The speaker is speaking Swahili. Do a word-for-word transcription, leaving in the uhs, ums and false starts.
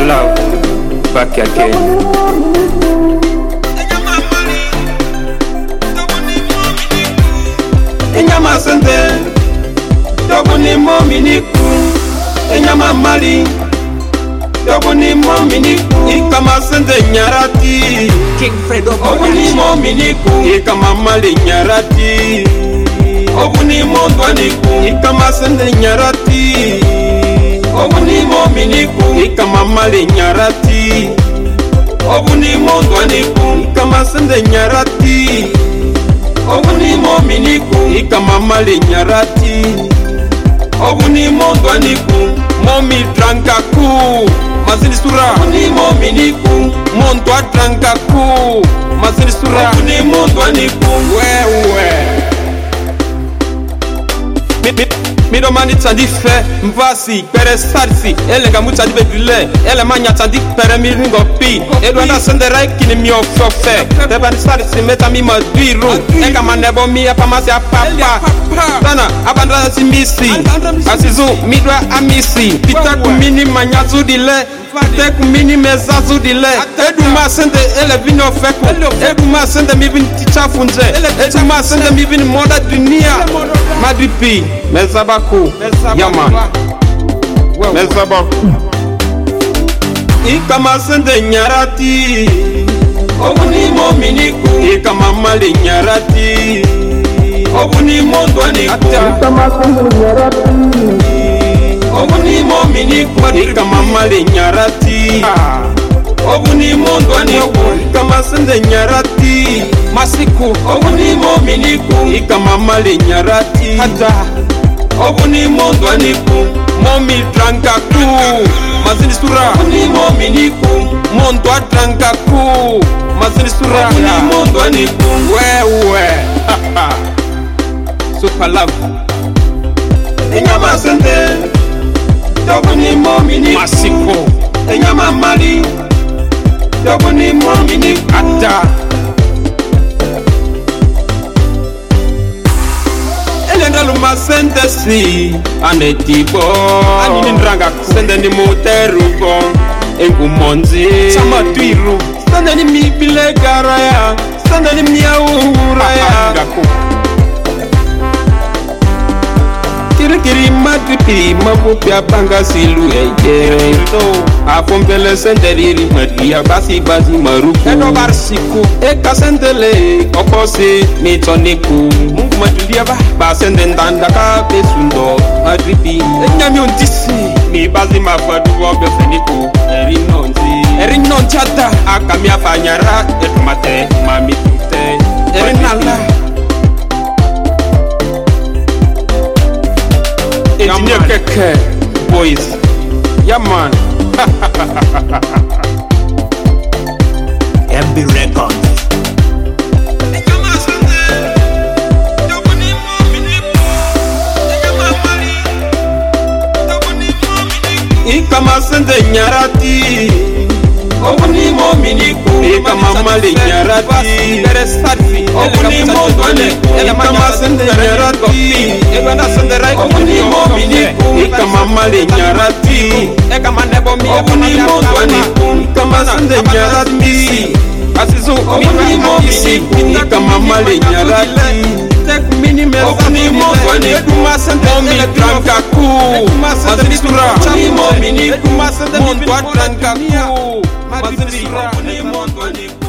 love, back again. Enyama sende, dobu ni momi niku. Enyama mali, dobu ni momi niku. Ikama sende nyarati, King Fredo, dobu ni momi niku. Ikama mali nyarati, dobu ni mondwa niku. Ikama sende nyarati, dobu ni momi niku. Ikama mali nyarati, dobu ni mondwa niku. Ikama sende nyarati, obuni momi niku. Ikama mali nyarati, obuni mondwa niku. Momi dranka ku, mazini sura. Obuni momi niku, mondwa dranka ku, mazini sura. Obuni mondwa niku. Wewe mi, mi, Mido mani tandi fe, mvasi, pere sarsi. Ele nga muta di bedule, ele manya tandi pere mi ringo pi. Edwanda sende reiki ni mi ofofe. Debani sarsi meta mi madwiru. Ega manebo mi apamasi apapa. Tana, abandra si misi. Asizu, midwa amisi. Pita kumini manyazu dile. Pita kumini mezazu dile. Eduma sende ele vino feku. Eduma sende mi vini ticha funze. Eduma sende mi vini moda dunia. Madripi, mezabaku, yama, mezabaku. Ikama sende nyarati, obuni momi niku. Ikama mali nyarati, obuni mondwa niku. Ikama sende nyarati, obuni momi niku. Ikama mali nyarati, obuni mondwa niku. Ikama sende nyarati, masiku, obuni momi niku. Ikama mali nyarati, hata obuni mondwa niku. Momi dranka ku, mazini sura. Obuni momi niku, mondwa dranka ku, mazini sura. Obuni mondwa niku. Wewe super love. Enyama sende, obuni momi niku. Masiko, Enyama mali, obuni momi niku. ata. Elendaluma sende si anetibo. Anini nranga sende ni moterubo. Engu monzi Sama tuiru, sende ni mi bile garaya. Sende ni mi auraya. Ngaku. Kiri kiri madripi mabupya banga silu ejere. Afombele sende riri madriya basi basi maruku. Edo barsiku, Eka sendele opose mitoniku. Mungu matulia ba basende ndanda ka besundo madripi. Enyami ontisi mi bazi mafadu wobe feniku. Eri nonzi Eri non chata, akami afanyara etumate mami tute. Eri nala. Engineer Keke boys, yeah man. M B Records. Ikama sende nyarati, obuni momi niku. Ikama mali nyarati, Pere sarsi, obuni mondwa niku. Ikama sende nyarati, Edwanda sende reiki obuni momi niku. Ikama mali nyarati, Ega manebo mi obuni mondwa niku. Ikama sende nyarati, Asizu, obuni momi niku. Ikama mali nyarati, obuni mondwa niku. Momi dranka ku, mazini sura. Obuni momi niku. Mondwa dranka ku, mazini sura. Obuni mondwa niku.